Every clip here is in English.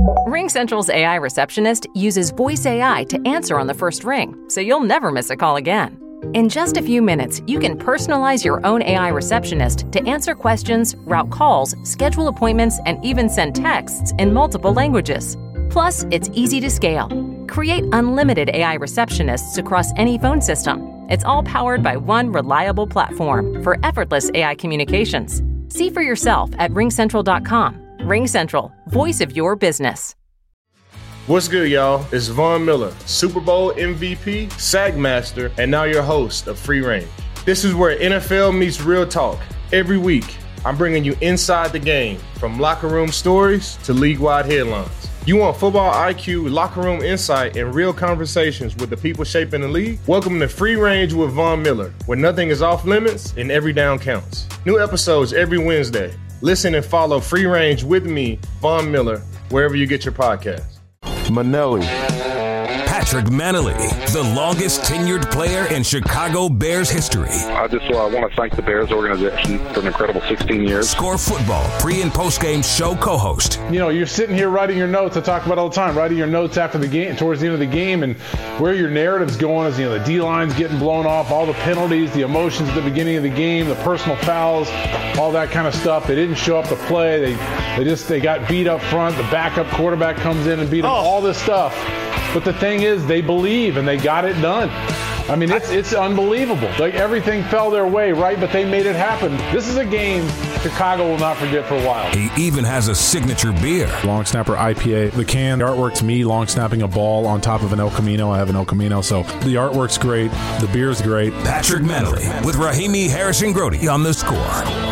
RingCentral's AI receptionist uses voice AI to answer on the first ring, so you'll never miss a call again. In just a few minutes, you can personalize your own AI receptionist to answer questions, route calls, schedule appointments, and even send texts in multiple languages. Plus, it's easy to scale. Create unlimited AI receptionists across any phone system. It's all powered by one reliable platform for effortless AI communications. See for yourself at ringcentral.com. RingCentral, voice of your business. What's good, y'all? It's Von Miller, Super Bowl MVP, SAG Master, and now your host of Free Range. This is where NFL meets real talk. Every week, I'm bringing you inside the game, from locker room stories to league-wide headlines. You want football IQ, locker room insight, and real conversations with the people shaping the league? Welcome to Free Range with Von Miller, where nothing is off limits and every down counts. New episodes every Wednesday. Listen and follow Free Range with me, Von Miller, wherever you get your podcasts. Manelli. Patrick Manelli, the longest tenured player in Chicago Bears history. I just want to thank the Bears organization for an incredible 16 years. Score Football pre- and post-game show co-host. You know, you're sitting here writing your notes. I talk about it all the time, writing your notes after the game, towards the end of the game, and where your narrative's going is, you know, the D-line's getting blown off, all the penalties, the emotions at the beginning of the game, the personal fouls, all that kind of stuff. They didn't show up to play. They got beat up front. The backup quarterback comes in and beat them. All this stuff. But the thing is, they believe, and they got it done. I mean, it's unbelievable. Like, everything fell their way, right? But they made it happen. This is a game Chicago will not forget for a while. He even has a signature beer. Long Snapper IPA. The can, the artwork's me long snapping a ball on top of an El Camino. I have an El Camino, so the artwork's great. The beer's great. Patrick Manelli with Rahimi Harrison-Grody on The Score.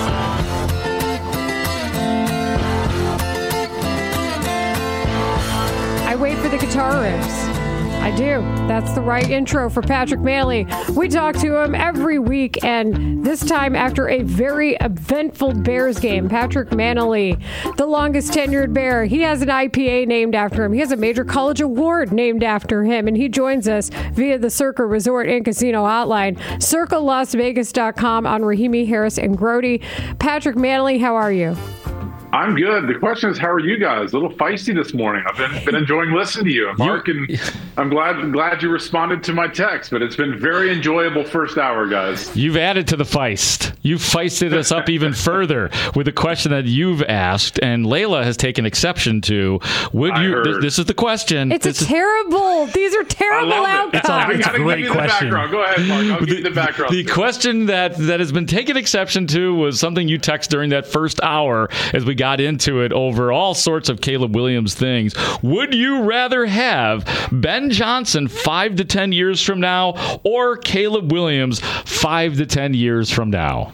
Wait for the guitar riffs. I do. That's the right intro for Patrick Manelli. We talk to him every week, and this time after a very eventful Bears game. Patrick Manelli, the longest tenured Bear. He has an IPA named after him. He has a major college award named after him, and he joins us via the Circa Resort and Casino hotline. CircaLasVegas.com on Rahimi Harris and Grody. Patrick Manelli, how are you? I'm good. The question is, how are you guys? A little feisty this morning. I've been enjoying listening to you, Mark, and I'm glad you responded to my text. But it's been very enjoyable first hour, guys. You've added to the feist. You've feisted us up even further with the question that you've asked, and Layla has taken exception to. This is the question. It's terrible. These are terrible outcomes. It's a great question. Go ahead, Mark. I'll give you the background. The question that has been taken exception to was something you text during that first hour as we got into it over all sorts of Caleb Williams things. Would you rather have Ben Johnson 5 to 10 years from now or Caleb Williams 5 to 10 years from now?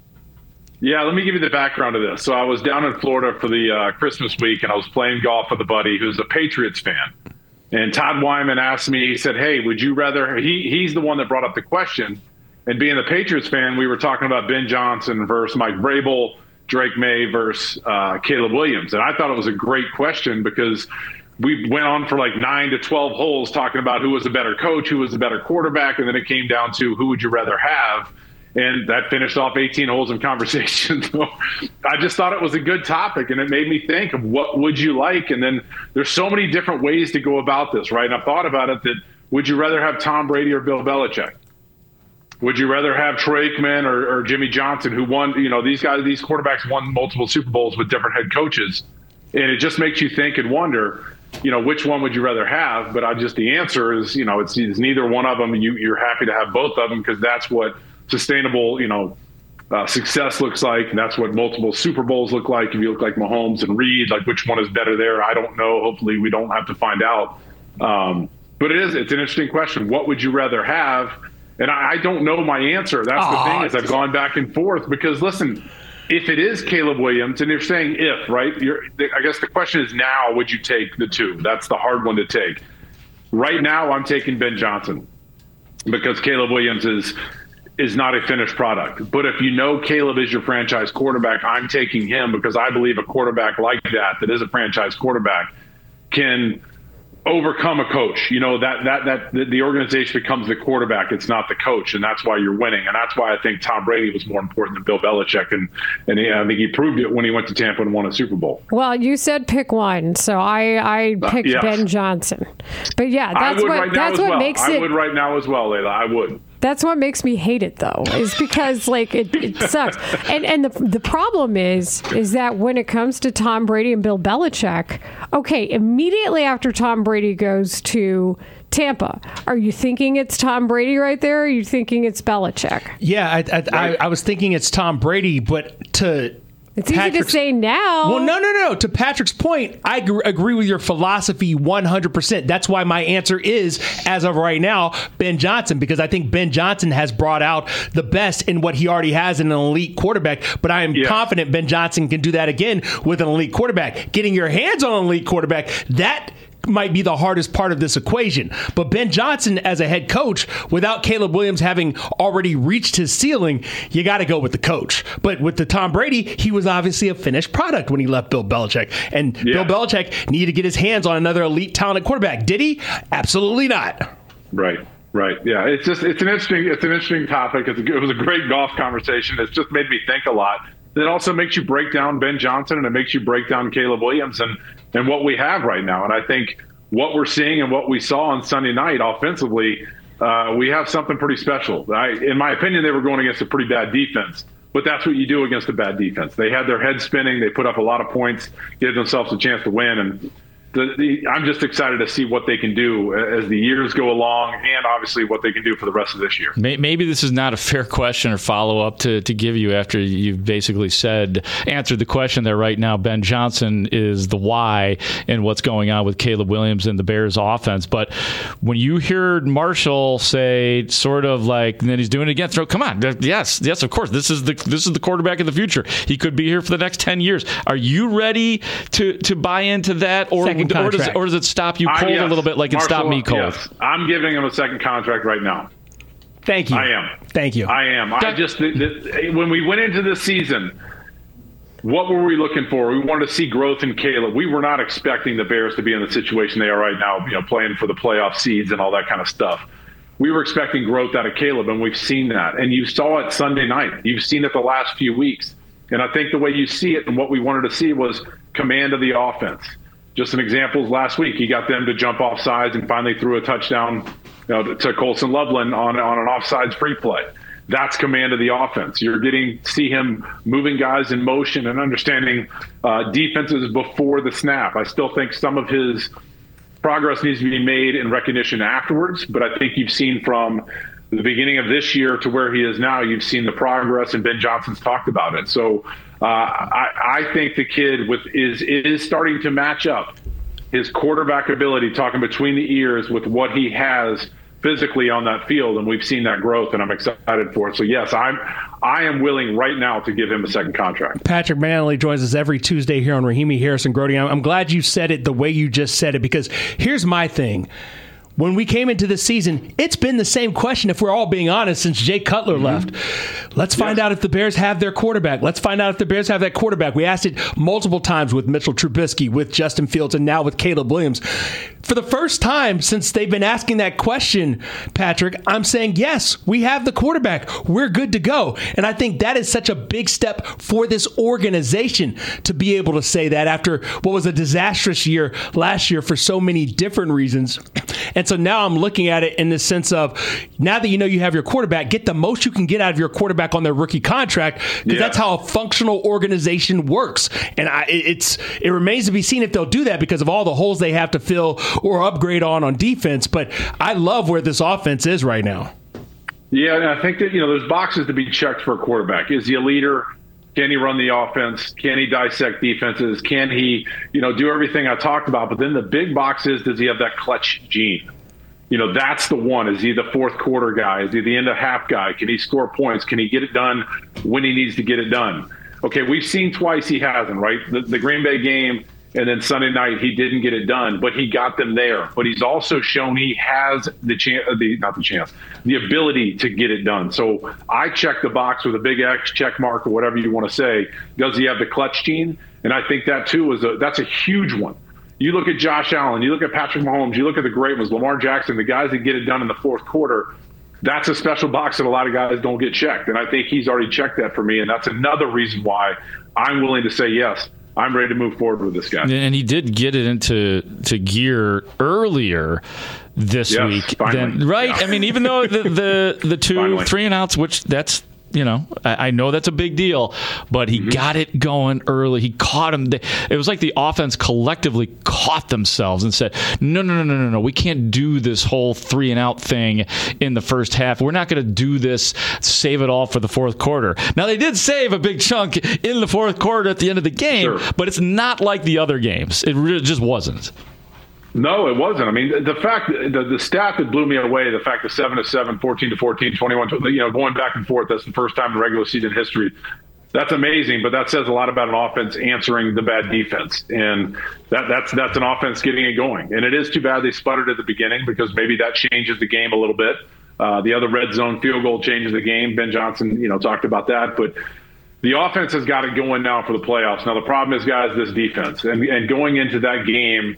Yeah, let me give you the background of this. So I was down in Florida for the Christmas week, and I was playing golf with a buddy who's a Patriots fan. And Todd Wyman asked me, he said, hey, would you rather, he's the one that brought up the question. And being a Patriots fan, we were talking about Ben Johnson versus Mike Vrabel, Drake May versus Caleb Williams. And I thought it was a great question because we went on for like 9 to 12 holes talking about who was a better coach, who was a better quarterback, and then it came down to who would you rather have. And that finished off 18 holes in conversation. So I just thought it was a good topic, and it made me think of what would you like? And then there's so many different ways to go about this, right? And I thought about it that would you rather have Tom Brady or Bill Belichick? Would you rather have Troy Aikman or Jimmy Johnson, who won, these quarterbacks won multiple Super Bowls with different head coaches? And it just makes you think and wonder, which one would you rather have? But the answer is, it's neither one of them. You're happy to have both of them because that's what sustainable, success looks like. And that's what multiple Super Bowls look like. If you look like Mahomes and Reed, like which one is better there? I don't know. Hopefully we don't have to find out. But it's an interesting question. What would you rather have? And I don't know my answer. That's the thing is I've gone back and forth because, listen, if it is Caleb Williams, and you're saying if, right? I guess the question is now, would you take the two? That's the hard one to take. Right now, I'm taking Ben Johnson because Caleb Williams is not a finished product. But if Caleb is your franchise quarterback, I'm taking him because I believe a quarterback like that is a franchise quarterback, can overcome a coach. That the organization becomes the quarterback. It's not the coach, and that's why you're winning. And that's why I think Tom Brady was more important than Bill Belichick, and I think he proved it when he went to Tampa and won a Super Bowl. Well, you said pick one, so I picked yes. Ben Johnson. But yeah, that's what makes it. I would right now as well, Layla. I would. That's what makes me hate it, though, is because it sucks. And the problem is that when it comes to Tom Brady and Bill Belichick, okay, immediately after Tom Brady goes to Tampa, are you thinking it's Tom Brady right there, or are you thinking it's Belichick? Yeah, I was thinking it's Tom Brady, but it's easy to say now. Well, no. To Patrick's point, I agree with your philosophy 100%. That's why my answer is, as of right now, Ben Johnson, because I think Ben Johnson has brought out the best in what he already has in an elite quarterback. But I am confident Ben Johnson can do that again with an elite quarterback. Getting your hands on an elite quarterback, that might be the hardest part of this equation. But Ben Johnson as a head coach, without Caleb Williams having already reached his ceiling, you got to go with the coach. But with the Tom Brady, he was obviously a finished product when he left Bill Belichick. And Bill Belichick needed to get his hands on another elite talented quarterback. Did he? Absolutely not. Right. Yeah. It's an interesting topic. It was a great golf conversation. It's just made me think a lot. It also makes you break down Ben Johnson, and it makes you break down Caleb Williams and what we have right now. And I think what we're seeing and what we saw on Sunday night offensively, we have something pretty special. In my opinion, they were going against a pretty bad defense, but that's what you do against a bad defense. They had their head spinning. They put up a lot of points, gave themselves a chance to win. And I'm just excited to see what they can do as the years go along, and obviously what they can do for the rest of this year. Maybe this is not a fair question or follow-up to give you after you've basically answered the question there right now. Ben Johnson is the why in what's going on with Caleb Williams and the Bears offense. But when you heard Marshall say sort of like, and then he's doing it again, come on, yes, of course, this is the quarterback of the future. He could be here for the next 10 years. Are you ready to buy into that, or does it stop you cold a little bit like Marshall, it stopped me cold? Yes. I'm giving him a second contract right now. Thank you. I am. Thank you. I am. When we went into this season, what were we looking for? We wanted to see growth in Caleb. We were not expecting the Bears to be in the situation they are right now, playing for the playoff seeds and all that kind of stuff. We were expecting growth out of Caleb, and we've seen that. And you saw it Sunday night. You've seen it the last few weeks. And I think the way you see it and what we wanted to see was command of the offense. Just some examples last week. He got them to jump off sides and finally threw a touchdown to Colson Loveland on an offsides free play. That's command of the offense. You're getting to see him moving guys in motion and understanding defenses before the snap. I still think some of his progress needs to be made in recognition afterwards, but I think you've seen from the beginning of this year to where he is now, you've seen the progress, and Ben Johnson's talked about it. So I think the kid is starting to match up his quarterback ability, talking between the ears, with what he has physically on that field, and we've seen that growth, and I'm excited for it. So yes, I am willing right now to give him a second contract. Patrick Manley joins us every Tuesday here on Rahimi Harrison Grody. I'm glad you said it the way you just said it, because here's my thing. When we came into this season, it's been the same question, if we're all being honest, since Jay Cutler left. Let's find out if the Bears have their quarterback. Let's find out if the Bears have that quarterback. We asked it multiple times with Mitchell Trubisky, with Justin Fields, and now with Caleb Williams. For the first time since they've been asking that question, Patrick, I'm saying, yes, we have the quarterback. We're good to go. And I think that is such a big step for this organization to be able to say that after what was a disastrous year last year for so many different reasons. And so now I'm looking at it in the sense of, now that you know you have your quarterback, get the most you can get out of your quarterback on their rookie contract, because that's how a functional organization works. And it remains to be seen if they'll do that because of all the holes they have to fill or upgrade on defense. But I love where this offense is right now. Yeah, and I think that, there's boxes to be checked for a quarterback. Is he a leader? Can he run the offense? Can he dissect defenses? Can he, do everything I talked about? But then the big box is, does he have that clutch gene? That's the one. Is he the fourth quarter guy? Is he the end of half guy? Can he score points? Can he get it done when he needs to get it done? Okay, we've seen twice he hasn't, right? The Green Bay game, and then Sunday night he didn't get it done, but he got them there. But he's also shown he has the ability to get it done. So I check the box with a big X, check mark, or whatever you want to say. Does he have the clutch gene? And I think that too that's a huge one. You look at Josh Allen, you look at Patrick Mahomes, you look at the great ones, Lamar Jackson, the guys that get it done in the fourth quarter. That's a special box that a lot of guys don't get checked. And I think he's already checked that for me. And that's another reason why I'm willing to say, yes, I'm ready to move forward with this guy. And he did get it into gear earlier this week. Than, right? Yeah. I mean, even though the two 3-and-outs, which that's, I know that's a big deal, but he got it going early. He caught him. It was like the offense collectively caught themselves and said, no, we can't do this whole 3-and-out thing in the first half. We're not going to do this, save it all for the fourth quarter. Now, they did save a big chunk in the fourth quarter at the end of the game, but it's not like the other games. It really just wasn't. No, it wasn't. I mean, the fact, the stat that blew me away, the fact that 7-7, 14-14, 21, going back and forth, that's the first time in regular season history. That's amazing, but that says a lot about an offense answering the bad defense. And that's an offense getting it going. And it is too bad they sputtered at the beginning, because maybe that changes the game a little bit. The other red zone field goal changes the game. Ben Johnson, talked about that. But the offense has got it going now for the playoffs. Now, the problem is, guys, this defense. And going into that game,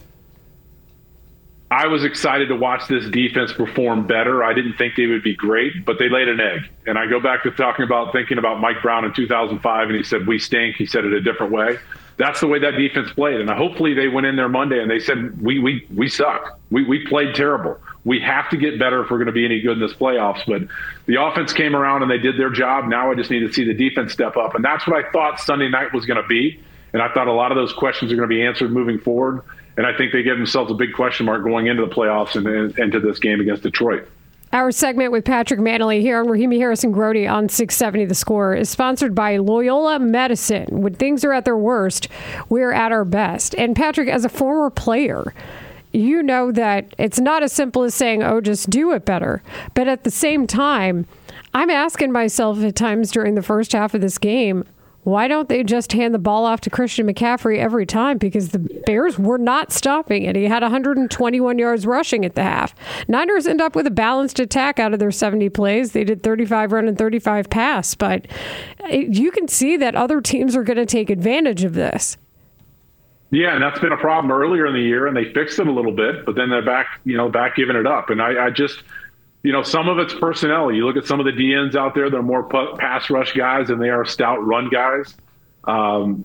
I was excited to watch this defense perform better. I didn't think they would be great, but they laid an egg. And I go back to thinking about Mike Brown in 2005, and he said, "We stink." He said it a different way. That's the way that defense played. And hopefully they went in there Monday and they said, we suck. We played terrible. We have to get better if we're going to be any good in this playoffs. But the offense came around and they did their job. Now I just need to see the defense step up. And that's what I thought Sunday night was going to be. And I thought a lot of those questions are going to be answered moving forward. And I think they gave themselves a big question mark going into the playoffs and into this game against Detroit. Our segment with Patrick Mannelly here on Rahimi Harrison Grody on 670 The Score is sponsored by Loyola Medicine. When things are at their worst, we're at our best. And Patrick, as a former player, you know that it's not as simple as saying, just do it better. But at the same time, I'm asking myself at times during the first half of this game, why don't they just hand the ball off to Christian McCaffrey every time? Because the Bears were not stopping it. He had 121 yards rushing at the half. Niners end up with a balanced attack out of their 70 plays. They did 35 run and 35 pass. But you can see that other teams are going to take advantage of this. Yeah, and that's been a problem earlier in the year, and they fixed it a little bit, but then they're back giving it up. And I just... some of it's personnel. You look at some of the DNs out there; they're more pass rush guys than they are stout run guys. I'm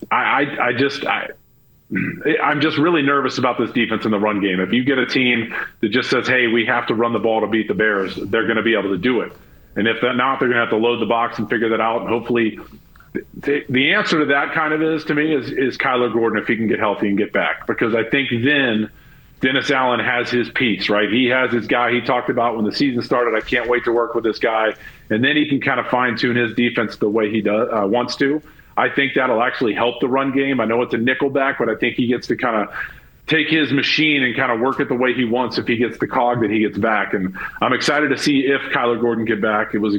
just really nervous about this defense in the run game. If you get a team that just says, "Hey, we have to run the ball to beat the Bears," they're going to be able to do it. And if not, they're going to have to load the box and figure that out. And hopefully, the answer to that kind of is Kyler Gordon, if he can get healthy and get back, because I think then Dennis Allen has his piece, right? He has his guy he talked about when the season started. I can't wait to work with this guy. And then he can kind of fine-tune his defense the way he wants to. I think that'll actually help the run game. I know it's a nickelback, but I think he gets to kind of take his machine and kind of work it the way he wants if he gets the cog that he gets back. And I'm excited to see if Kyler Gordon get back. It was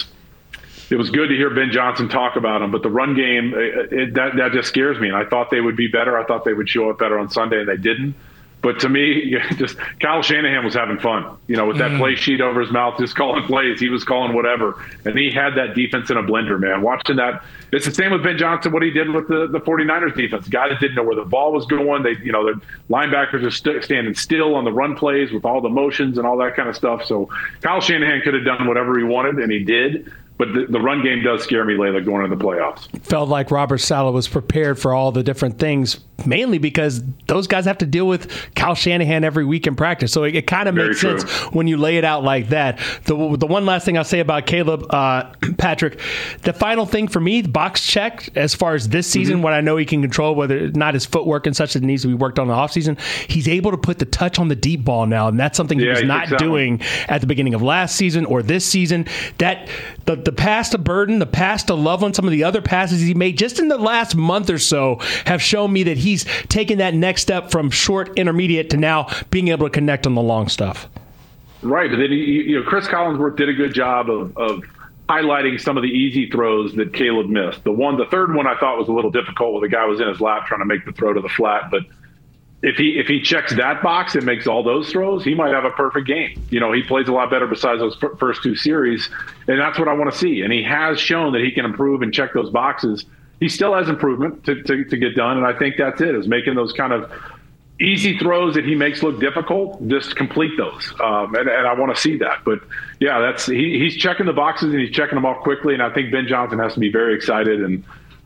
good to hear Ben Johnson talk about him, but the run game, that just scares me. And I thought they would be better. I thought they would show up better on Sunday, and they didn't. But to me, just Kyle Shanahan was having fun, with that play sheet over his mouth, just calling plays. He was calling whatever. And he had that defense in a blender, man. Watching that, it's the same with Ben Johnson, what he did with the 49ers defense. The guy that didn't know where the ball was going. The linebackers are standing still on the run plays with all the motions and all that kind of stuff. So Kyle Shanahan could have done whatever he wanted, and he did. But the run game does scare me lately going into the playoffs. Felt like Robert Saleh was prepared for all the different things, mainly because those guys have to deal with Kyle Shanahan every week in practice. So it kind of makes sense when you lay it out like that. The one last thing I'll say about Caleb, Patrick, the final thing for me, box check, as far as this season, what I know he can control, whether not his footwork and such that needs to be worked on in the offseason, he's able to put the touch on the deep ball now, and that's something he was not doing at the beginning of last season or this season. The pass to Burden, the pass to Loveland, some of the other passes he made just in the last month or so have shown me that he's taken that next step from short, intermediate to now being able to connect on the long stuff. Right. But then, Chris Collinsworth did a good job of highlighting some of the easy throws that Caleb missed. The third one I thought was a little difficult where the guy was in his lap trying to make the throw to the flat, but if he checks that box and makes all those throws, he might have a perfect game. He plays a lot better besides those first two series, and that's what I want to see. And he has shown that he can improve and check those boxes. He still has improvement to get done, and I think that's it, is making those kind of easy throws that he makes look difficult, just complete those. And I want to see that. But yeah, he's checking the boxes and he's checking them off quickly. And I think Ben Johnson has to be very excited. And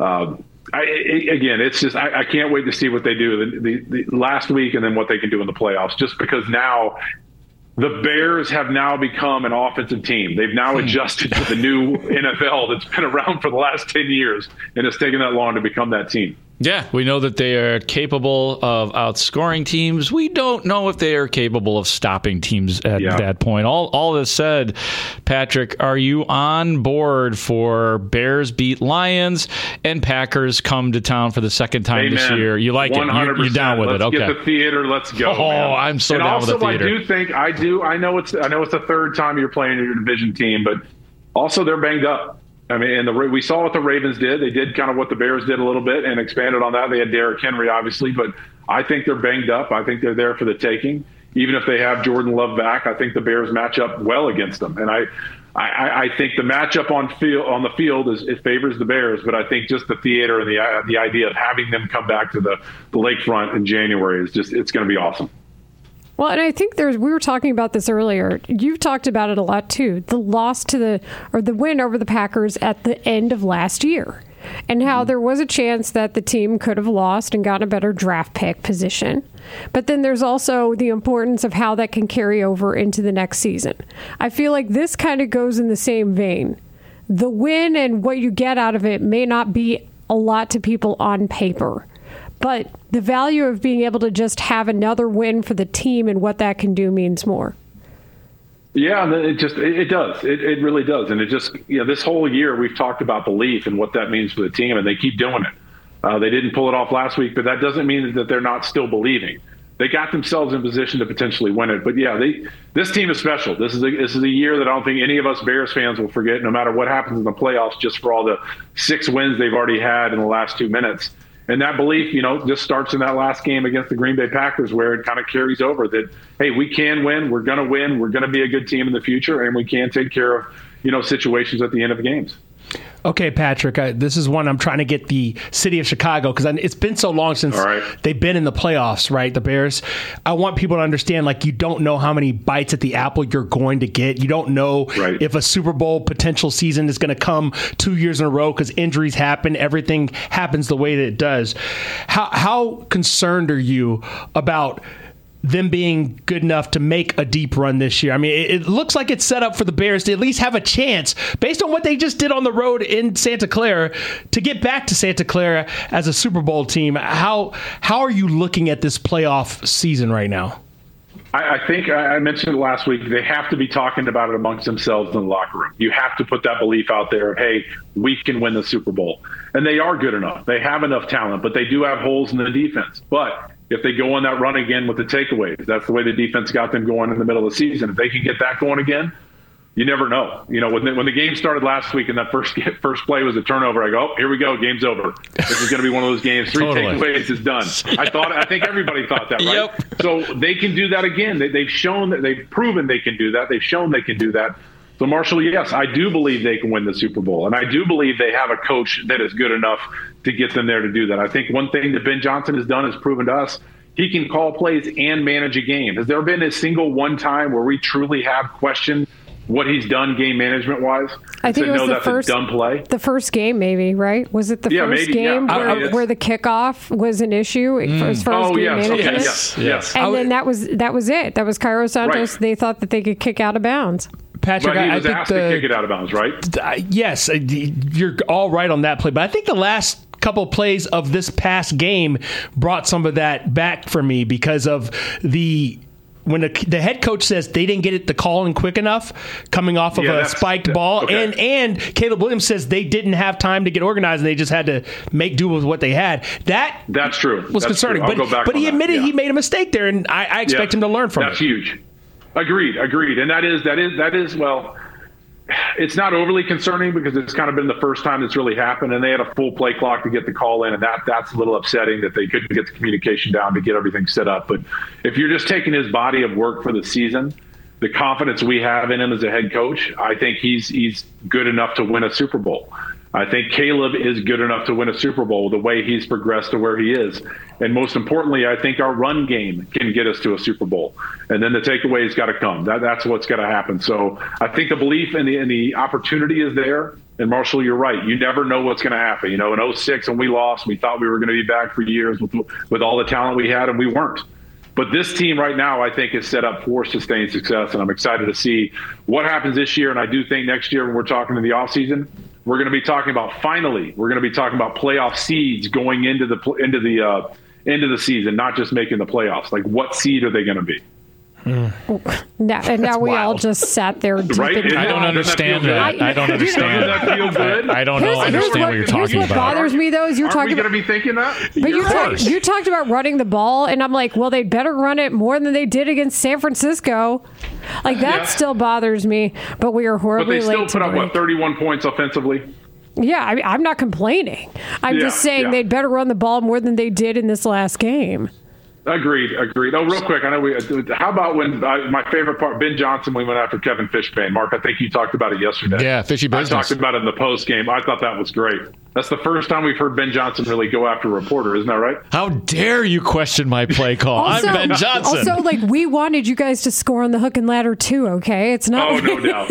it's just I can't wait to see what they do the last week and then what they can do in the playoffs. Just because now the Bears have now become an offensive team. They've now adjusted to the new NFL that's been around for the last 10 years, and it's taken that long to become that team. Yeah, we know that they are capable of outscoring teams. We don't know if they are capable of stopping teams at that point. All this said, Patrick, are you on board for Bears beat Lions and Packers come to town for the second time this year? You like 100%. It? You're down with it? Okay. Let's get the theater. Let's go. Oh, man. I'm so down with the theater. I know it's the third time you're playing your division team, but also they're banged up. I mean, and we saw what the Ravens did. They did kind of what the Bears did a little bit and expanded on that. They had Derrick Henry, obviously, but I think they're banged up. I think they're there for the taking. Even if they have Jordan Love back, I think the Bears match up well against them. And I think the matchup on the field it favors the Bears, but I think just the theater and the idea of having them come back to the lakefront in January it's going to be awesome. Well, and I think we were talking about this earlier. You've talked about it a lot too. The loss the win over the Packers at the end of last year, and how there was a chance that the team could have lost and gotten a better draft pick position. But then there's also the importance of how that can carry over into the next season. I feel like this kind of goes in the same vein. The win and what you get out of it may not be a lot to people on paper, but the value of being able to just have another win for the team and what that can do means more. Yeah, it does. It really does. And it just, this whole year we've talked about belief and what that means for the team, and they keep doing it. They didn't pull it off last week, but that doesn't mean that they're not still believing. They got themselves in position to potentially win it. But yeah, this team is special. This is a year that I don't think any of us Bears fans will forget, no matter what happens in the playoffs, just for all the 6 wins they've already had in the last 2 minutes. And that belief, just starts in that last game against the Green Bay Packers, where it kind of carries over that, hey, we can win, we're going to win, we're going to be a good team in the future, and we can take care of, situations at the end of games. Okay, Patrick, this is one I'm trying to get the city of Chicago, because it's been so long since they've been in the playoffs, right, the Bears. I want people to understand, you don't know how many bites at the apple you're going to get. You don't know if a Super Bowl potential season is going to come 2 years in a row because injuries happen. Everything happens the way that it does. How concerned are you about them being good enough to make a deep run this year? I mean, it looks like it's set up for the Bears to at least have a chance, based on what they just did on the road in Santa Clara, to get back to Santa Clara as a Super Bowl team. How are you looking at this playoff season right now? I think I mentioned it last week. They have to be talking about it amongst themselves in the locker room. You have to put that belief out there of, hey, we can win the Super Bowl. And they are good enough. They have enough talent, but they do have holes in the defense. But if they go on that run again with the takeaways, that's the way the defense got them going in the middle of the season. If they can get that going again, you never know. When the game started last week and that first play was a turnover, I go, oh, here we go, game's over. This is going to be one of those games. 3 takeaways is done. I think everybody thought that, right? Yep. So they can do that again. They've shown that they've proven they can do that. They've shown they can do that. So, Marshall, yes, I do believe they can win the Super Bowl, and I do believe they have a coach that is good enough to get them there to do that. I think one thing that Ben Johnson has done is proven to us he can call plays and manage a game. Has there been a single one time where we truly have questioned what he's done game management wise? I think it was a dumb play. The first game, maybe, right? Was it the first game where the kickoff was an issue as far as game management? Yes. And then that was it. That was Cairo Santos. Right. They thought that they could kick out of bounds. Patrick, he was asked to kick it out of bounds, right? Yes, you're all right on that play. But I think the last couple plays of this past game brought some of that back for me, because of when the head coach says they didn't get the call in quick enough coming off of a spiked ball, and Caleb Williams says they didn't have time to get organized and they just had to make do with what they had. That's true. Was concerning. But he admitted he made a mistake there, and I expect him to learn from it. That's huge. Agreed. And that is well, it's not overly concerning because it's kind of been the first time it's really happened, and they had a full play clock to get the call in, and that's a little upsetting that they couldn't get the communication down to get everything set up. But if you're just taking his body of work for the season, the confidence we have in him as a head coach, I think he's good enough to win a Super Bowl. I think Caleb is good enough to win a Super Bowl the way he's progressed to where he is. And most importantly, I think our run game can get us to a Super Bowl. And then the takeaway's got to come. That's what's got to happen. So I think the belief and the opportunity is there. And Marshall, you're right. You never know what's going to happen. You know, in 2006 when we lost, we thought we were going to be back for years with all the talent we had, and we weren't. But this team right now, I think, is set up for sustained success, and I'm excited to see what happens this year. And I do think next year when we're talking in the offseason, we're going to be talking about playoff seeds going into the season, not just making the playoffs. Like, what seed are they going to be? Now we all just sat there. Right? I don't understand that. I don't understand. Does that feel good? I don't understand what you're talking Here's what about. bothers me, though, is you're Aren't we talking going to be thinking that? But you talked about running the ball, and I'm like, well, they better run it more than they did against San Francisco. Like, that still bothers me, but we are horribly late. But they still put up, 31 points offensively? Yeah, I'm not complaining. I'm just saying they'd better run the ball more than they did in this last game. Agreed. Oh, real quick, I know how about when my favorite part, Ben Johnson, we went after Kevin Fishbane. Mark, I think you talked about it yesterday. Yeah, fishy business. I talked about it in the post game. I thought that was great. That's the first time we've heard Ben Johnson really go after a reporter, isn't that right? How dare you question my play call? I'm Ben Johnson. Also, we wanted you guys to score on the hook and ladder too, okay? It's not. Oh, no doubt.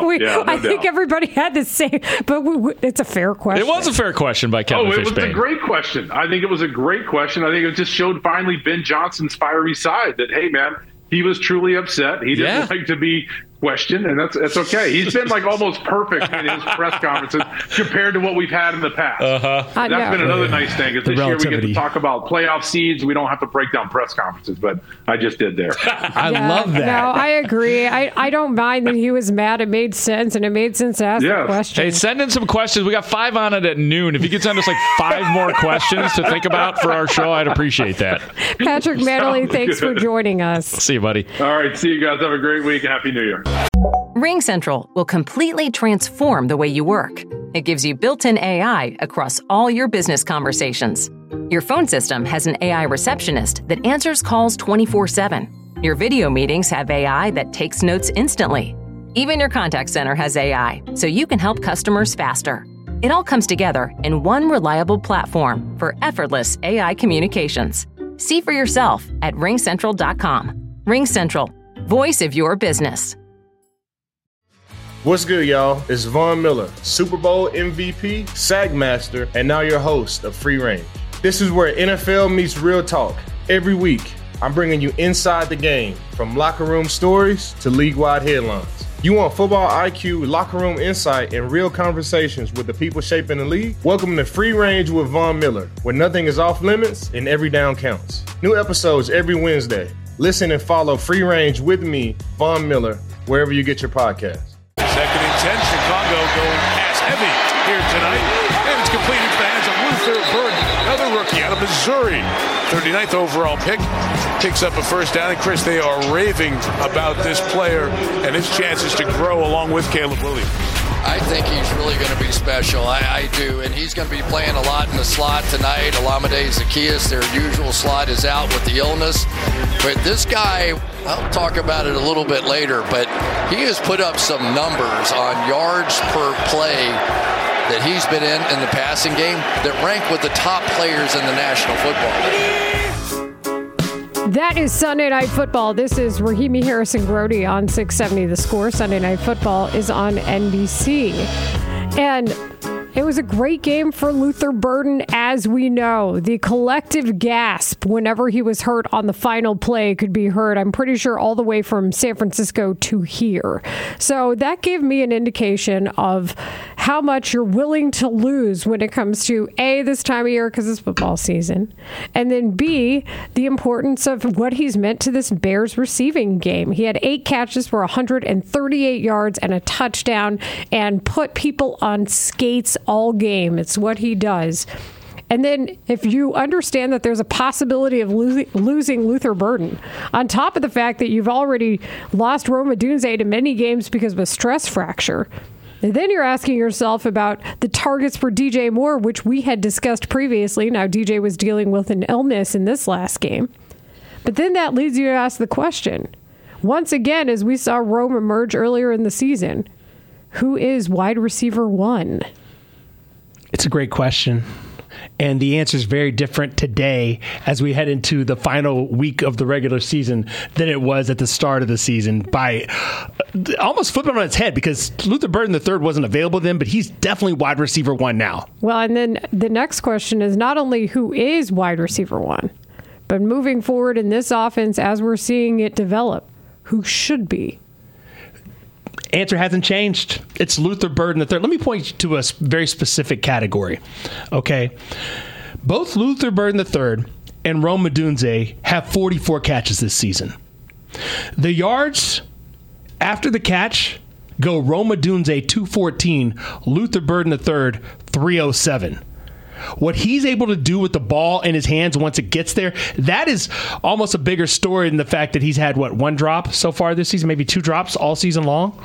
I think everybody had the same, but it's a fair question. It was a fair question by Kevin Fishbane. It was a great question. I think it was a great question. I think it just showed finally Ben Johnson's fiery side that, hey, man, he was truly upset. He didn't like to be questioned, and that's okay. He's been almost perfect in his press conferences compared to what we've had in the past. That's been another nice thing. Is this year we get to talk about playoff seeds. We don't have to break down press conferences, but I just did there. I love that. No, I agree. I don't mind that he was mad. It made sense, and it made sense to ask the question. Hey, send in some questions. We got 5 on it at noon. If you could send us 5 more questions to think about for our show, I'd appreciate that. Patrick Mannelly, thanks for joining us. See you, buddy. All right, see you guys. Have a great week and Happy New Year. RingCentral will completely transform the way you work. It gives you built-in AI across all your business conversations. Your phone system has an AI receptionist that answers calls 24/7. Your video meetings have AI that takes notes instantly. Even your contact center has AI, so you can help customers faster. It all comes together in one reliable platform for effortless AI communications. See for yourself at ringcentral.com. RingCentral, voice of your business. What's good, y'all? It's Von Miller, Super Bowl MVP, Sagmaster, and now your host of Free Range. This is where NFL meets real talk. Every week, I'm bringing you inside the game, from locker room stories to league-wide headlines. You want football IQ, locker room insight, and real conversations with the people shaping the league? Welcome to Free Range with Von Miller, where nothing is off limits and every down counts. New episodes every Wednesday. Listen and follow Free Range with me, Von Miller, wherever you get your podcasts. 2nd and 10, Chicago going pass heavy here tonight. And it's completed to the hands of Luther Burden, another rookie out of Missouri. 39th overall pick, picks up a first down. And Chris, they are raving about this player and his chances to grow along with Caleb Williams. I think he's really going to be special. I do. And he's going to be playing a lot in the slot tonight. Olamide Zaccheaus, their usual slot, is out with the illness. But this guy, I'll talk about it a little bit later, but he has put up some numbers on yards per play that he's been in the passing game that rank with the top players in the National Football League. That is Sunday Night Football. This is Rahimi Harrison-Grody on 670 The Score. Sunday Night Football is on NBC. And it was a great game for Luther Burden, as we know. The collective gasp whenever he was hurt on the final play could be heard, I'm pretty sure, all the way from San Francisco to here. So that gave me an indication of how much you're willing to lose when it comes to A, this time of year because it's football season, and then B, the importance of what he's meant to this Bears receiving game. He had 8 catches for 138 yards and a touchdown and put people on skates all game. It's what he does. And then if you understand that there's a possibility of losing Luther Burden, on top of the fact that you've already lost Rome Odunze to many games because of a stress fracture, and then you're asking yourself about the targets for DJ Moore, which we had discussed previously. Now, DJ was dealing with an illness in this last game. But then that leads you to ask the question, once again, as we saw Rome emerge earlier in the season, who is wide receiver 1? It's a great question. And the answer is very different today as we head into the final week of the regular season than it was at the start of the season by almost flipping on its head because Luther Burden III wasn't available then, but he's definitely wide receiver 1 now. Well, and then the next question is not only who is wide receiver 1, but moving forward in this offense as we're seeing it develop, who should be? Answer hasn't changed. It's Luther Burden III. Let me point you to a very specific category. Okay. Both Luther Burden III and Rome Odunze have 44 catches this season. The yards after the catch go Rome Odunze 214, Luther Burden III 307. What he's able to do with the ball in his hands once it gets there, that is almost a bigger story than the fact that he's had, 1 drop so far this season, maybe 2 drops all season long.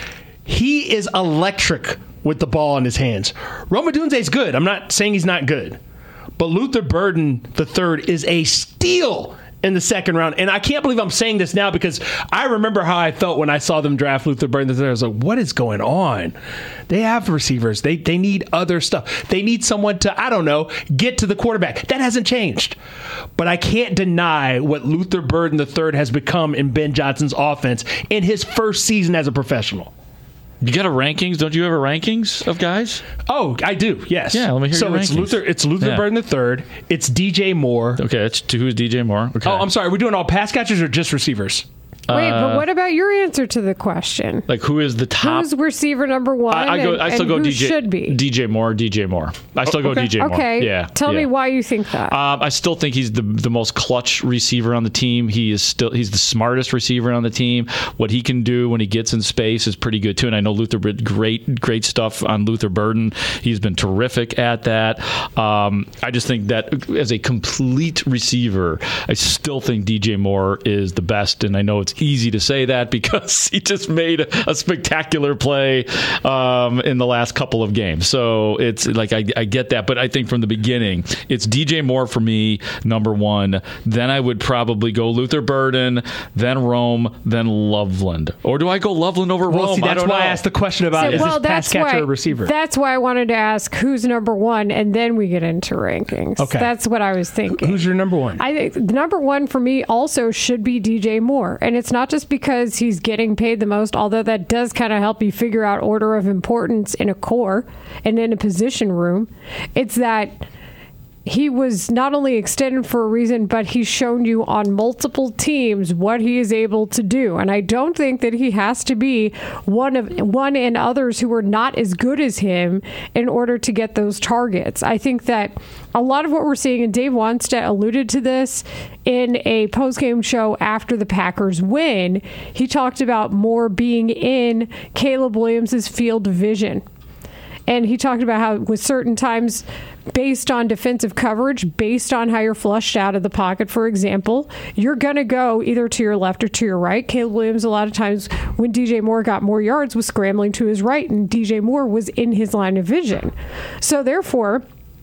He is electric with the ball in his hands. Rome Odunze is good. I'm not saying he's not good. But Luther Burden III is a steal in the second round. And I can't believe I'm saying this now because I remember how I felt when I saw them draft Luther Burden III. I was like, what is going on? They have receivers. They need other stuff. They need someone to, I don't know, get to the quarterback. That hasn't changed. But I can't deny what Luther Burden III has become in Ben Johnson's offense in his first season as a professional. You got a rankings? Don't you have a rankings of guys? Oh, I do. Yes. Yeah, let me hear your rankings. It's Luther Burden III. It's DJ Moore. Okay, who's DJ Moore? Okay. Oh, I'm sorry. Are we doing all pass catchers or just receivers? Wait, but what about your answer to the question? Like, who is the top? Who's receiver number 1? I still go who DJ. Should be DJ Moore. I still go DJ Moore. Okay. Yeah. Tell me why you think that. I still think he's the most clutch receiver on the team. He's the smartest receiver on the team. What he can do when he gets in space is pretty good too. And I know Luther did great stuff on Luther Burden. He's been terrific at that. I just think that as a complete receiver, I still think DJ Moore is the best. And I know it's easy to say that because he just made a spectacular play in the last couple of games. So it's like I get that, but I think from the beginning it's DJ Moore for me, number 1. Then I would probably go Luther Burden, then Rome, then Loveland. Or do I go Loveland over Rome? See, that's why I asked the question about is this pass catcher or receiver? That's why I wanted to ask who's number 1, and then we get into rankings. Okay. That's what I was thinking. Who's your number 1? I think the number 1 for me also should be DJ Moore, and it's not just because he's getting paid the most, although that does kind of help you figure out order of importance in a core and in a position room. It's that he was not only extended for a reason, but he's shown you on multiple teams what he is able to do. And I don't think that he has to be one and others who are not as good as him in order to get those targets. I think that a lot of what we're seeing, and Dave Wannstedt alluded to this in a postgame show after the Packers win, he talked about Moore being in Caleb Williams' field of vision. And he talked about how with certain times, based on defensive coverage, based on how you're flushed out of the pocket, for example, you're going to go either to your left or to your right. Caleb Williams, a lot of times when DJ Moore got more yards, was scrambling to his right, and DJ Moore was in his line of vision. So therefore,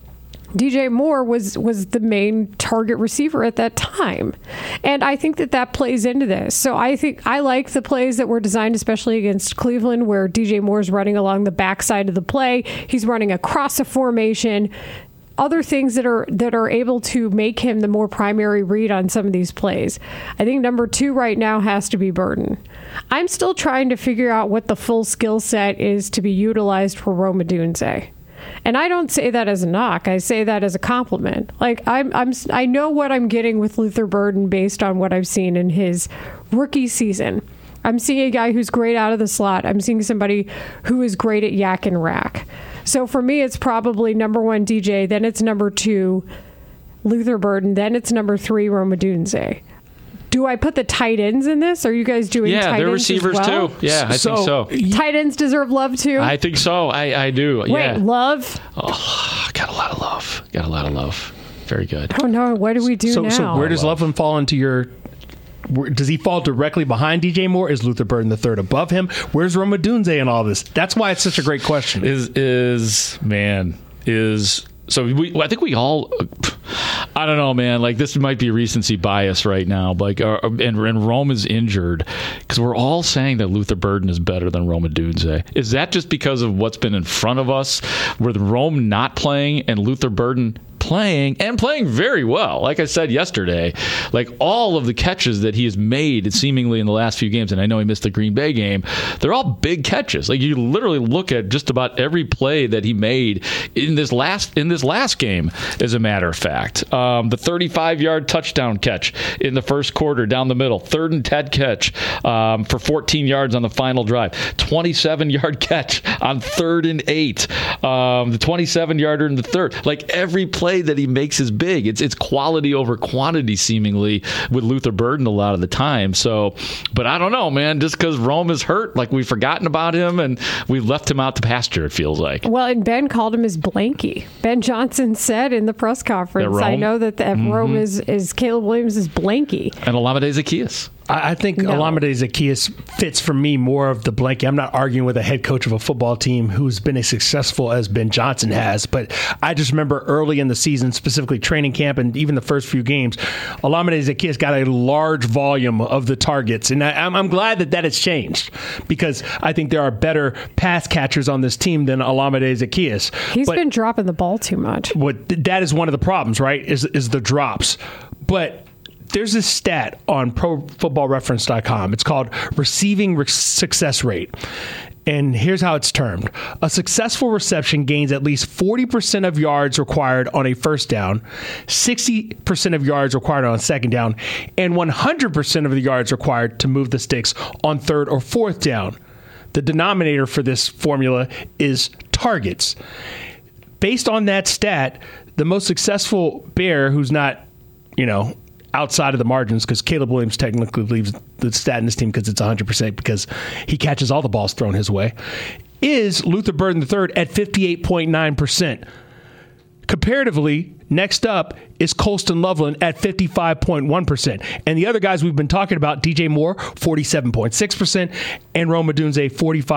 DJ Moore was the main target receiver at that time. And I think that plays into this. So I think I like the plays that were designed, especially against Cleveland, where DJ Moore's running along the backside of the play. He's running across a formation. Other things that are able to make him the more primary read on some of these plays. I think number 2 right now has to be Burden. I'm still trying to figure out what the full skill set is to be utilized for Rome Odunze. And I don't say that as a knock. I say that as a compliment. Like I know what I'm getting with Luther Burden based on what I've seen in his rookie season. I'm seeing a guy who's great out of the slot. I'm seeing somebody who is great at yak and rack. So for me, it's probably number 1 DJ, then it's number 2 Luther Burden, then it's number 3 Rome Odunze. Do I put the tight ends in this? Are you guys doing tight ends? Yeah, they're receivers as well? too. Yeah, I think so. Tight ends deserve love too? I think so. I do. Wait, love? Oh, got a lot of love. Very good. Oh no, what do we do now? So where does Loveland fall into your... Does he fall directly behind DJ Moore? Is Luther Burden III above him? Where's Rome Odunze in all this? That's why it's such a great question. So I think we all... I don't know, man. Like, this might be recency bias right now. Like, and Rome is injured because we're all saying that Luther Burden is better than Rome Odunze. Is that just because of what's been in front of us, with Rome not playing and Luther Burden playing very well? Like I said yesterday, like all of the catches that he has made seemingly in the last few games, and I know he missed the Green Bay game, they're all big catches. Like, you literally look at just about every play that he made in this last game, as a matter of fact. The 35-yard touchdown catch in the first quarter down the middle, 3rd and 10 catch for 14 yards on the final drive, 27-yard catch on 3rd and 8, the 27-yarder in the third. Like, every play that he makes is big. It's quality over quantity, seemingly, with Luther Burden a lot of the time. So, but I don't know, man. Just because Rome is hurt, like, we've forgotten about him and we've left him out to pasture, it feels like. Well, and Ben called him his blankie. Ben Johnson said in the press conference, I know that Rome is Caleb Williams' blankie. And Olamide Zaccheaus. I think Olamide Zaccheaus fits for me more of the blanket. I'm not arguing with a head coach of a football team who's been as successful as Ben Johnson has, but I just remember early in the season, specifically training camp and even the first few games, Olamide Zaccheaus got a large volume of the targets, and I'm glad that has changed, because I think there are better pass catchers on this team than Olamide Zaccheaus. He's been dropping the ball too much. That is one of the problems, right, is the drops. But there's this stat on ProFootballReference.com. It's called receiving success rate. And here's how it's termed. A successful reception gains at least 40% of yards required on a first down, 60% of yards required on a second down, and 100% of the yards required to move the sticks on third or fourth down. The denominator for this formula is targets. Based on that stat, the most successful Bear, who's not, outside of the margins, because Caleb Williams technically leaves the stat in this team because it's 100% because he catches all the balls thrown his way, is Luther Burden III at 58.9%. Comparatively, next up is Colston Loveland at 55.1%. And the other guys we've been talking about, DJ Moore, 47.6%, and Rome Odunze,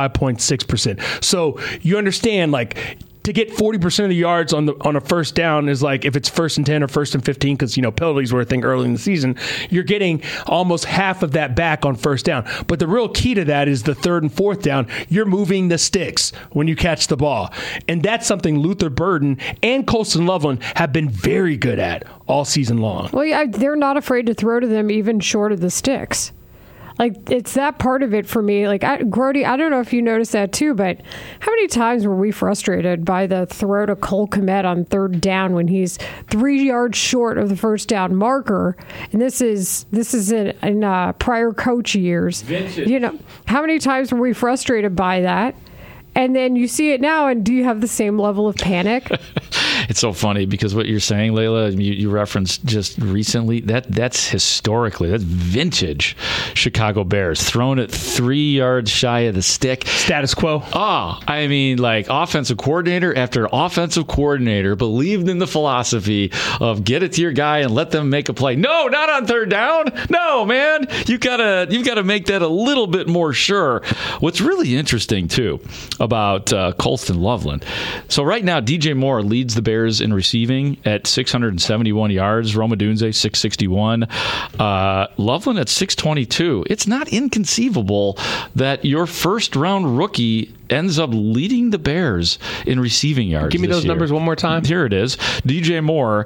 45.6%. So you understand, like, to get 40% of the yards on a first down is like, if it's 1st and 10 or 1st and 15, because penalties were a thing early in the season, you're getting almost half of that back on first down. But the real key to that is the 3rd and 4th down. You're moving the sticks when you catch the ball, and that's something Luther Burden and Colston Loveland have been very good at all season long. Well, yeah, they're not afraid to throw to them even short of the sticks. Like, it's that part of it for me. Like, Grody, I don't know if you noticed that too, but how many times were we frustrated by the throw to Cole Kmet on 3rd down when he's 3 yards short of the first down marker? And this is in prior coach years. Vintage. How many times were we frustrated by that? And then you see it now, and do you have the same level of panic? It's so funny because what you're saying, Layla, you referenced just recently, that's historically, that's vintage Chicago Bears. Thrown at 3 yards shy of the stick. Status quo. I mean, like, offensive coordinator after offensive coordinator believed in the philosophy of get it to your guy and let them make a play. No, not on 3rd down. No, man. You've got to make that a little bit more sure. What's really interesting, too, about Colston Loveland. So right now, DJ Moore leads the Bears in receiving at 671 yards. Rome Odunze, 661. Loveland at 622. It's not inconceivable that your first-round rookie ends up leading the Bears in receiving yards. Give me those year. numbers one more time. Here it is. DJ Moore,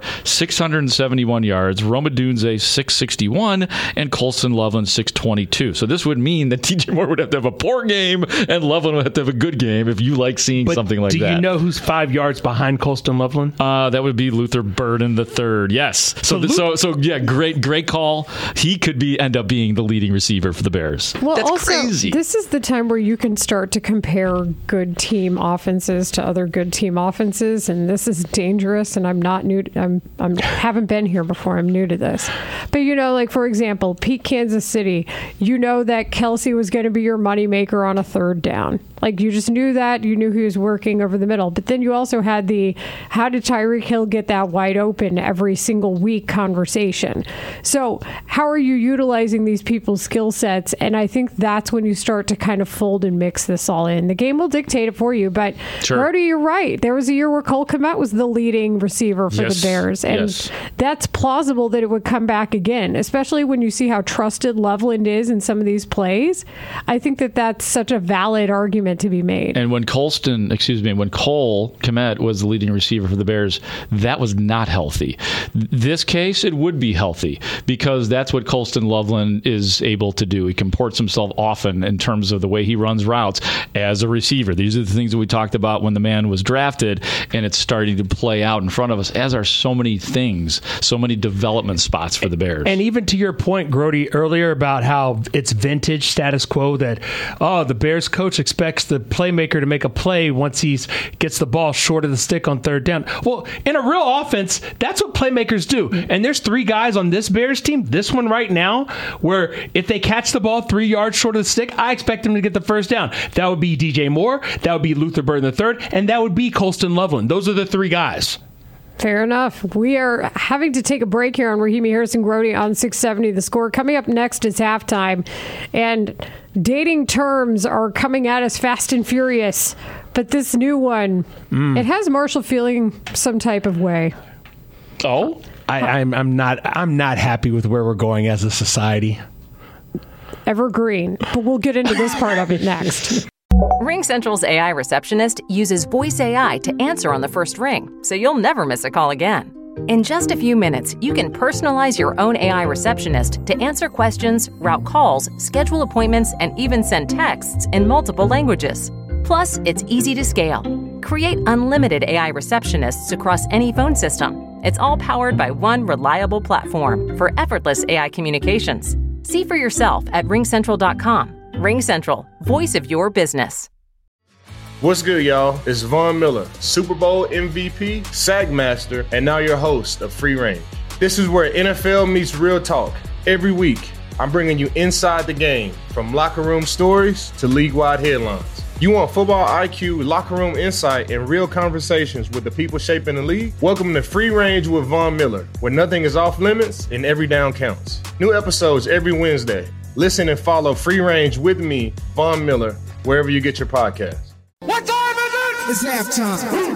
671 yards. Rome Odunze, 661. And Colston Loveland, 622. So this would mean that DJ Moore would have to have a poor game and Loveland would have to have a good game if you like seeing something like that. Do you know who's 5 yards behind Colston Loveland? That would be Luther Burden III. Yes. So yeah, great call. He could end up being the leading receiver for the Bears. Well, that's also, crazy. This is the time where you can start to compare good team offenses to other good team offenses, and this is dangerous. And I'm not new. I haven't been here before. I'm new to this. But like, for example, Pete Kansas City. You know that Kelsey was going to be your moneymaker on a 3rd down. Like, you just knew that. You knew he was working over the middle. But then you also had the, how did Tyreek Hill get that wide open every single week conversation? So how are you utilizing these people's skill sets? And I think that's when you start to kind of fold and mix this all in. The game will dictate it for you. But, Brody, you're right. There was a year where Cole Kmet was the leading receiver for the Bears. And that's plausible that it would come back again, especially when you see how trusted Loveland is in some of these plays. I think that that's such a valid argument to be made. And when Cole Kmet was the leading receiver for the Bears, that was not healthy. This case, it would be healthy because that's what Colston Loveland is able to do. He comports himself often in terms of the way he runs routes as a receiver. These are the things that we talked about when the man was drafted, and it's starting to play out in front of us, as are so many things, so many development spots for the Bears. And even to your point, Grody, earlier about how it's vintage status quo that, the Bears coach expects the playmaker to make a play once he gets the ball short of the stick on third down. Well, in a real offense, that's what playmakers do. And there's 3 guys on this Bears team, this one right now, where if they catch the ball 3 yards short of the stick, I expect them to get the first down. That would be DJ Moore, that would be Luther Burden III, and that would be Colston Loveland. Those are the 3 guys. Fair enough. We are having to take a break here on Rahimi Harrison Grody on 670 The Score. Coming up next is halftime, and dating terms are coming at us fast and furious. But this new one, it has Marshall feeling some type of way. Oh, I'm not happy with where we're going as a society. Evergreen, but we'll get into this part of it next. RingCentral's AI receptionist uses voice AI to answer on the first ring, so you'll never miss a call again. In just a few minutes, you can personalize your own AI receptionist to answer questions, route calls, schedule appointments, and even send texts in multiple languages. Plus, it's easy to scale. Create unlimited AI receptionists across any phone system. It's all powered by one reliable platform for effortless AI communications. See for yourself at ringcentral.com. RingCentral, voice of your business. What's good, y'all? It's Von Miller, Super Bowl MVP, SAG Master, and now your host of Free Range. This is where NFL meets real talk. Every week, I'm bringing you inside the game, from locker room stories to league-wide headlines. You want football IQ, locker room insight, and real conversations with the people shaping the league? Welcome to Free Range with Von Miller, where nothing is off limits and every down counts. New episodes every Wednesday. Listen and follow Free Range with me, Von Miller, wherever you get your podcasts. What time is it? It's halftime.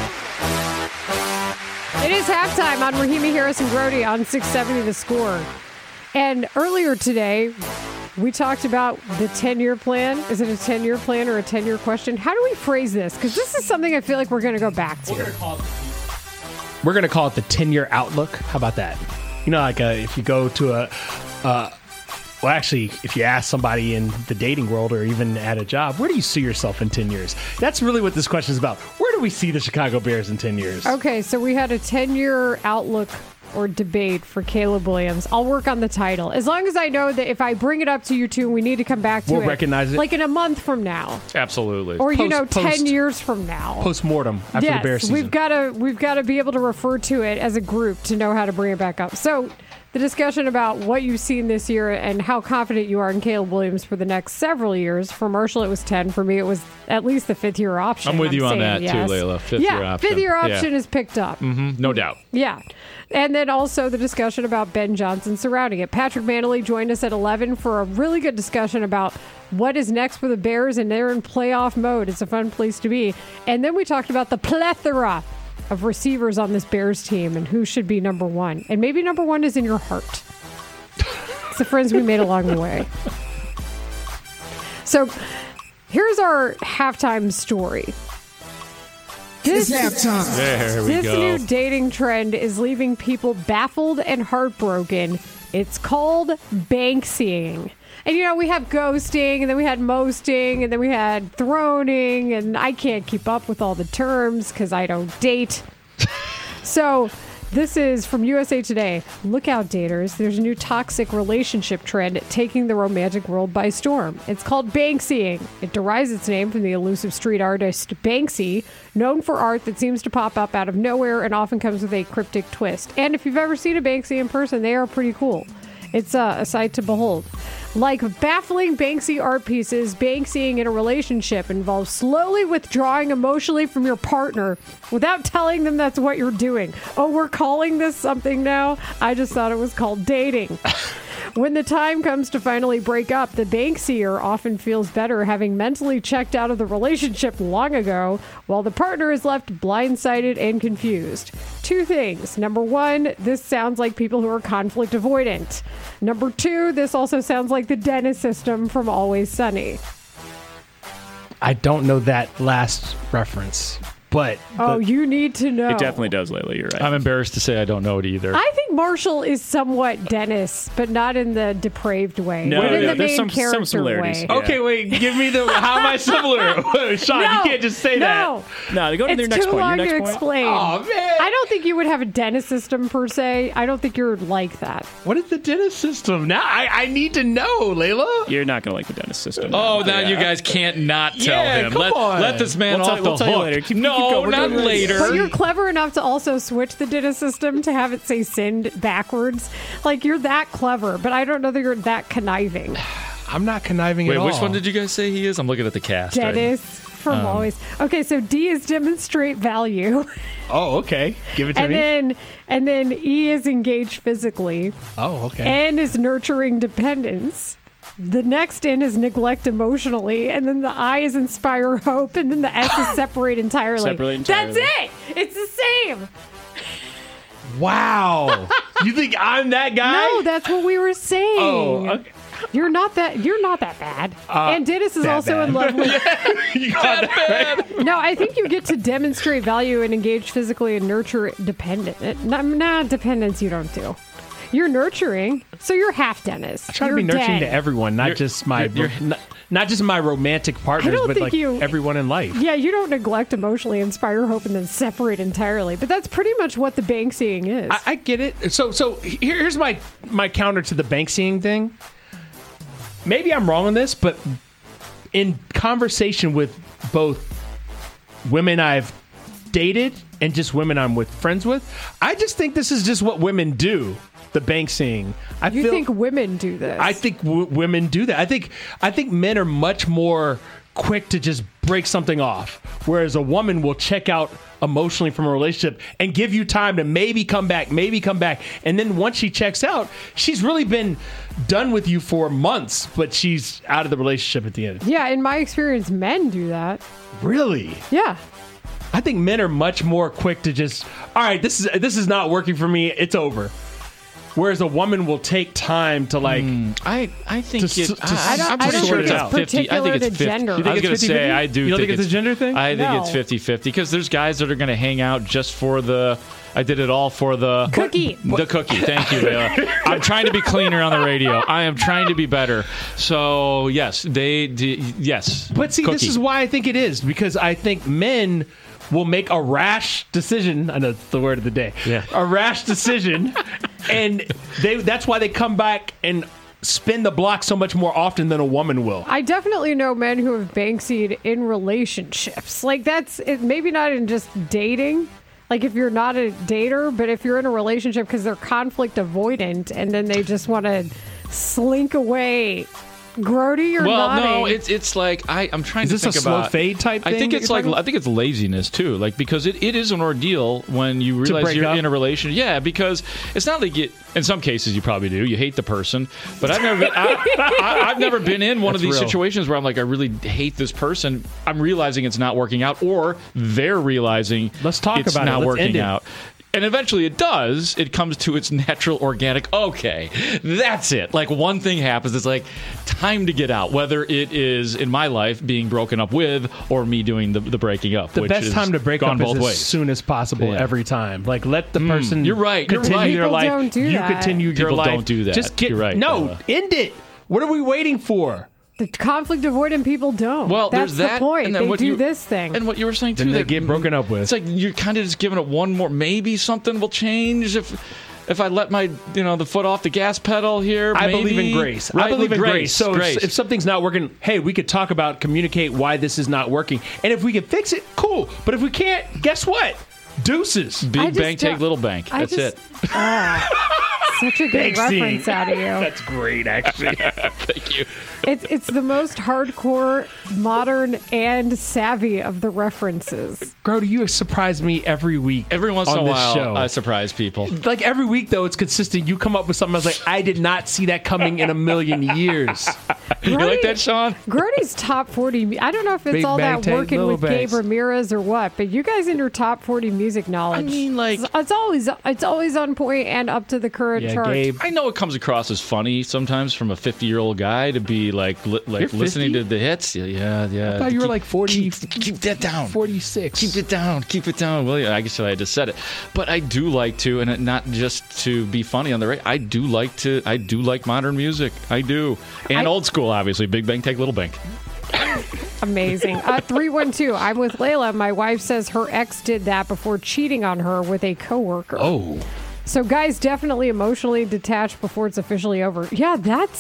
It is halftime on Rahimi Harrison Grody on 670 The Score. And earlier today, we talked about the 10-year plan. Is it a 10-year plan or a 10-year question? How do we phrase this? Because this is something I feel like we're going to go back to. We're going to call it the 10-year outlook. How about that? You know, like if you go to well, actually, if you ask somebody in the dating world or even at a job, where do you see yourself in 10 years? That's really what this question is about. Where do we see the Chicago Bears in 10 years? Okay, so we had a 10-year outlook or debate for Caleb Williams. I'll work on the title. As long as I know that if I bring it up to you two, we need to come back to it. We'll recognize it. Like in a month from now. Absolutely. Or, 10 years from now. Post-mortem after the Bears season. We've got to be able to refer to it as a group to know how to bring it back up. So the discussion about what you've seen this year and how confident you are in Caleb Williams for the next several years. For Marshall, it was 10. For me, it was at least the fifth-year option. I'm with you on that, too, Layla. Fifth-year option. Fifth-year option is picked up. Mm-hmm. No doubt. Yeah. And then also the discussion about Ben Johnson surrounding it. Patrick Manley joined us at 11 for a really good discussion about what is next for the Bears, and they're in playoff mode. It's a fun place to be. And then we talked about the plethora of receivers on this Bears team and who should be number one. And maybe number one is in your heart. It's the friends we made along the way. So here's our halftime story. It's halftime. There we This go. new dating trend is leaving people baffled and heartbroken. It's called Banksying. And, we have ghosting, and then we had mosting, and then we had throning, and I can't keep up with all the terms because I don't date. So this is from USA Today. Look out, daters. There's a new toxic relationship trend taking the romantic world by storm. It's called Banksying. It derives its name from the elusive street artist Banksy, known for art that seems to pop up out of nowhere and often comes with a cryptic twist. And if you've ever seen a Banksy in person, they are pretty cool. It's a sight to behold. Like baffling Banksy art pieces, Banksying in a relationship involves slowly withdrawing emotionally from your partner without telling them that's what you're doing. Oh, we're calling this something now? I just thought it was called dating. When the time comes to finally break up, the Bankseer often feels better having mentally checked out of the relationship long ago, while the partner is left blindsided and confused. 2 things. Number 1, this sounds like people who are conflict avoidant. Number 2, this also sounds like the Dennis system from Always Sunny. I don't know that last reference, but... you need to know. It definitely does, Layla. You're right. I'm embarrassed to say I don't know it either. I think Marshall is somewhat Dennis, but not in the depraved way. No, but in the there's main some character similarities. way. Yeah. Okay, wait, give me the... How am I similar? Sean, you can't just say that. No, go to your next too point. long Your next to point. explain. Oh, man. I don't think you would have a Dennis system per se. I don't think you're like that. What is the Dennis system? Now, I need to know, Layla. You're not going to like the Dennis system. Oh, now you guys can't not tell him. Come on. Let this man We'll off tell the you hook. later. Keep No, going. We're not doing this. later. But you're clever enough to also switch the Dennis system to have it say send backwards. Like, you're that clever, but I don't know that you're that conniving. I'm not conniving Wait, at all. which one did you guys say he is? I'm looking at the cast. right Dennis from Always. Okay, so D is demonstrate value. Oh, okay. Give it to me. And then E is engage physically. Oh, okay. N is nurturing dependence. The next N is neglect emotionally, and then the I is inspire hope, and then the S is separate entirely. Separate entirely. That's it. It's the same. Wow. You think I'm that guy? No, that's what we were saying. Oh, okay. You're not that bad. And Dennis is that also bad. in love with. You got that right. No, I think you get to demonstrate value and engage physically and nurture dependent. Not dependence. You don't do. You're nurturing, so you're half Dennis. I try to be nurturing to everyone, not just my romantic partners, but think like you- everyone in life. Yeah, you don't neglect emotionally, inspire hope, and then separate entirely. But that's pretty much what the Banksying is. I get it. So here's my counter to the Banksying thing. Maybe I'm wrong on this, but in conversation with both women I've dated and just women I'm friends with, I just think this is just what women do. The Banksying. You think women do this? I think women do that. I think men are much more quick to just break something off, whereas a woman will check out emotionally from a relationship and give you time to maybe come back, and then once she checks out, she's really been done with you for months, but she's out of the relationship at the end. Yeah, in my experience, men do that. Really? Yeah. I think men are much more quick to just, all right, this is not working for me, it's over. Whereas a woman will take time to like. I think to, it. to, I don't I'm think sure it's it's 50. I think it's 50. gender. You think I was it's going to 50-50? say I do. You don't think it's a gender thing? I think No. it's 50-50 because there's guys that are going to hang out just for the. I did it all for the Cookie. The cookie. Thank you, Layla. I'm trying to be cleaner on the radio. I am trying to be better. So yes, yes. But see, cookie. this is why I think it is, because I think men will make a rash decision. I know it's the word of the day. Yeah. A rash decision, and that's why they come back and spin the block so much more often than a woman will. I definitely know men who have Banksy'd in relationships. Like that's maybe not in just dating. Like if you're not a dater, but if you're in a relationship because they're conflict avoidant and then they just want to slink away. Grody or well, no, nodding. it's like I'm trying Is to this think a slow about fade type I thing think that it's you're like talking about? I think it's laziness too, like because it is an ordeal when you realize break you're up? in a relationship. Yeah, because it's not like in some cases you probably do. You hate the person, but I've never been in one of these real. situations where I'm like I really hate this person. I'm realizing it's not working out, or they're realizing Let's talk it's about it. not Let's end working it. out. And eventually it does. It comes to its natural, organic, okay, that's it. Like one thing happens. It's like time to get out, whether it is in my life being broken up with or me doing the breaking up. The which best is time to break gone up is both as ways. soon as possible Yeah. every time. Like let the person You're right, you're continue right. their People life. don't do you that. continue your People life. don't do that. Just get You're right, no, Bella. end it. What are we waiting for? The conflict avoidant people don't. Well, that's there's that, the point. and then They what do you- this thing. And what you were saying too, Then they that get broken up with. It's like you're kind of just giving it one more. Maybe something will change if I let my the foot off the gas pedal here. I maybe. believe in grace. Right, I believe in grace. So grace. if something's not working, hey, we could talk about, communicate why this is not working. And if we can fix it, cool. But if we can't, guess what? Deuces. Big I just bank, take don't- little bank. I That's just- it. such a good reference out of you. That's great, actually. Thank you. It's the most hardcore, modern, and savvy of the references. Grody, you surprise me every week. Every once in a this while, show. I surprise people. Like every week, though, it's consistent. You come up with something I was like, I did not see that coming in a million years. You like that, Sean? Grody's top 40. I don't know if it's Big all Bang that Tank, working Little with Banks. Gabe Ramirez or what, but you guys in your top 40 music knowledge. I mean, like, it's always on point and up to the current chart. Gabe. I know it comes across as funny sometimes from a 50-year-old guy to be like listening to the hits. Yeah. I thought you were like 40. Keep that down. 46. Keep it down. Well, yeah, I guess I just said it, but I do like to, and not just to be funny on the radio. I do like modern music. I do, and old school, obviously. Big Bang, take Little Bank. Amazing. 312. I'm with Layla. My wife says her ex did that before cheating on her with a coworker. Oh. So guys definitely emotionally detached before it's officially over. Yeah,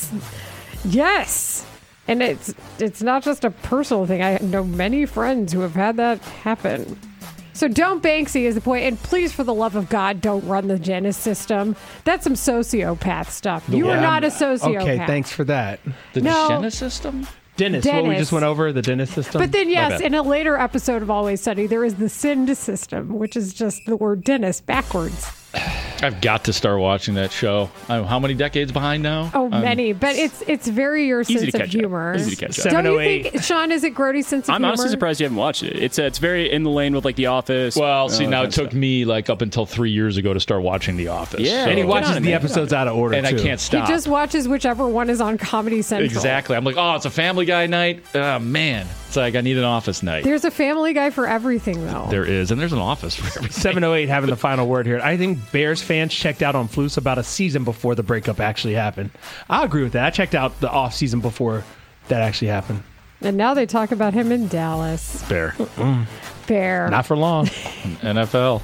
yes. And it's not just a personal thing. I know many friends who have had that happen. So don't Banksy is the point. And please, for the love of God, don't run the Dennis system. That's some sociopath stuff. You are not a sociopath. Okay, thanks for that. The Dennis system? Dennis, what we just went over, the Dennis system. But then, yes, in a later episode of Always Sunny, there is the Sind system, which is just the word Dennis backwards. I've got to start watching that show. I'm how many decades behind now? Oh, many. But it's very your sense of humor. Easy to catch up. Don't you think, Sean, is it Grody's sense of I'm humor? honestly surprised you haven't watched it. It's very in the lane with like The Office. Well, see, now it kind of took me like up until 3 years ago to start watching The Office. Yeah, and he get watches on it, the man. episodes out of order, and too. I can't stop. He just watches whichever one is on Comedy Central. Exactly. I'm like, oh, it's a Family Guy night. Oh, man. It's like I need an Office night. There's a Family Guy for everything, though. There is, and there's an Office for everything. 708 having the final word here. I think Bears fans checked out on Flus about a season before the breakup actually happened. I agree with that. I checked out the off season before that actually happened. And now they talk about him in Dallas. Bear. Bear. Not for long. NFL.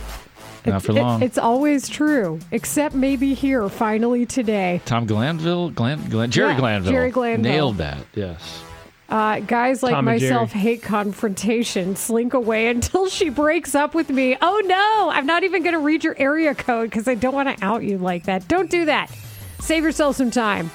Not for long. It's always true, except maybe here, finally today. Tom Glanville? Jerry Glanville. Jerry Glanville. Nailed that, yes. Guys like Tom and myself Jerry. hate confrontation, slink away until she breaks up with me. Oh no, I'm not even going to read your area code because I don't want to out you like that. Don't do that. Save yourself some time.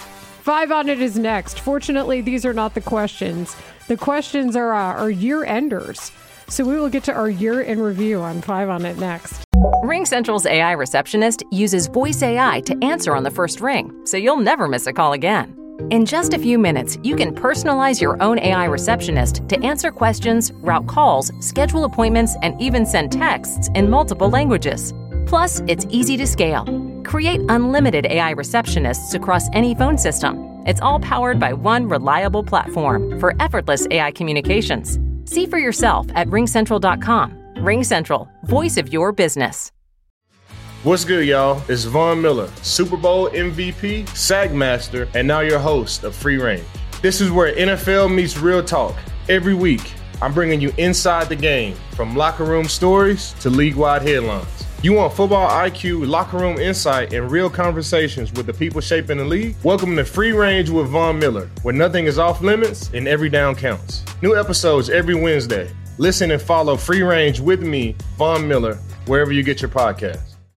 5 on it is next. Fortunately, these are not the questions. The questions are our year enders. So we will get to our year in review on 5 on it next. RingCentral's AI receptionist uses voice AI to answer on the first ring, so you'll never miss a call again. In just a few minutes, you can personalize your own AI receptionist to answer questions, route calls, schedule appointments, and even send texts in multiple languages. Plus, it's easy to scale. Create unlimited AI receptionists across any phone system. It's all powered by one reliable platform for effortless AI communications. See for yourself at ringcentral.com. RingCentral, voice of your business. What's good, y'all? It's Von Miller, Super Bowl MVP, SAG Master, and now your host of Free Range. This is where NFL meets real talk. Every week, I'm bringing you inside the game, from locker room stories to league-wide headlines. You want football IQ, locker room insight, and real conversations with the people shaping the league? Welcome to Free Range with Von Miller, where nothing is off limits and every down counts. New episodes every Wednesday. Listen and follow Free Range with me, Von Miller, wherever you get your podcasts.